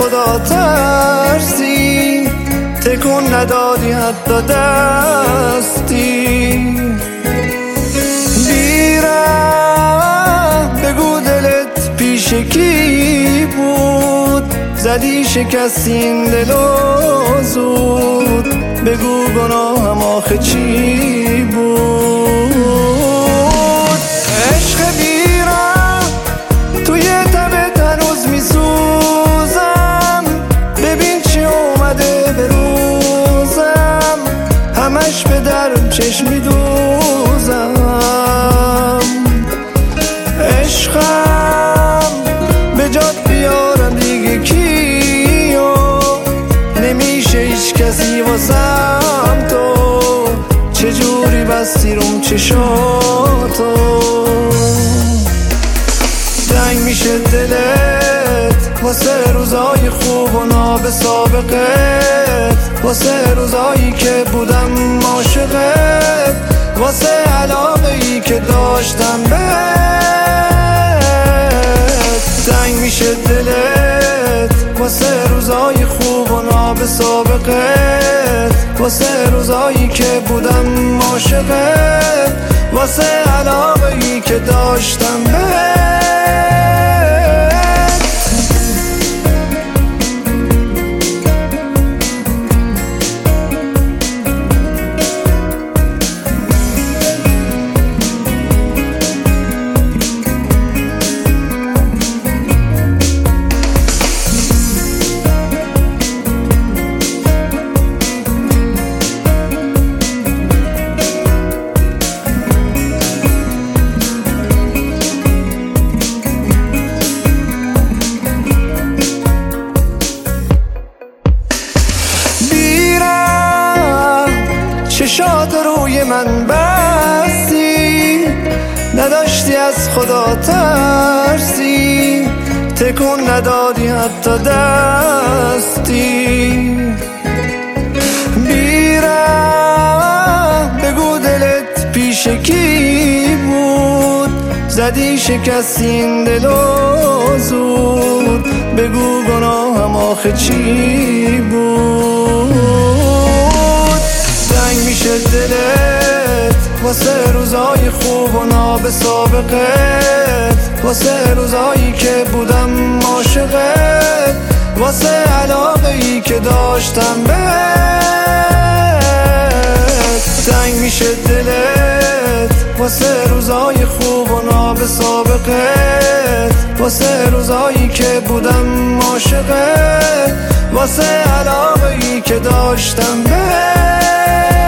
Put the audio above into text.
خدا ترسی، تکون ندادی حتی دستی. بیرم بگو دلت پیش کی بود، زدی شکستی این دلو زود، بگو گناهم آخه چی بود. عشق بیرم توی تبت هنوز میسوزم، ببین چی اومده به روزم، همش به در چشم میدوزم. عشقم به جات بیارم دیگه کیو، نمیشه هیچ کسی واسم تو، چجوری بستی روم چشاتو. تنگ میشه دلت واسه روزای خوب و ناب سابقت، واسه روزایی که بودم عاشقت، واسه علاقه‌ای که داشتم بهت. تنگ میشه دلت واسه روزای خوب و ناب سابقت، واسه روزایی که بودم عاشقت، واسه علاقه‌ای که داشتم بهت. چشات روی من بستی، نداشتی از خدا ترسی، تکون ندادی حتی دستی. بیرم بگو دلت پیش کی بود، زدی شکستی این دلو زود، بگو گناهم آخه چی بود. تنگ میشه دلت واسه روزای خوب و ناب سابقت، واسه روزایی که بودم عاشقت، واسه علاقه‌ای که داشتم بهت. تنگ میشه دلت واسه روزای خوب و ناب سابقت، واسه روزایی که بودم عاشقت، واسه علاقه‌ای که داشتم بهت.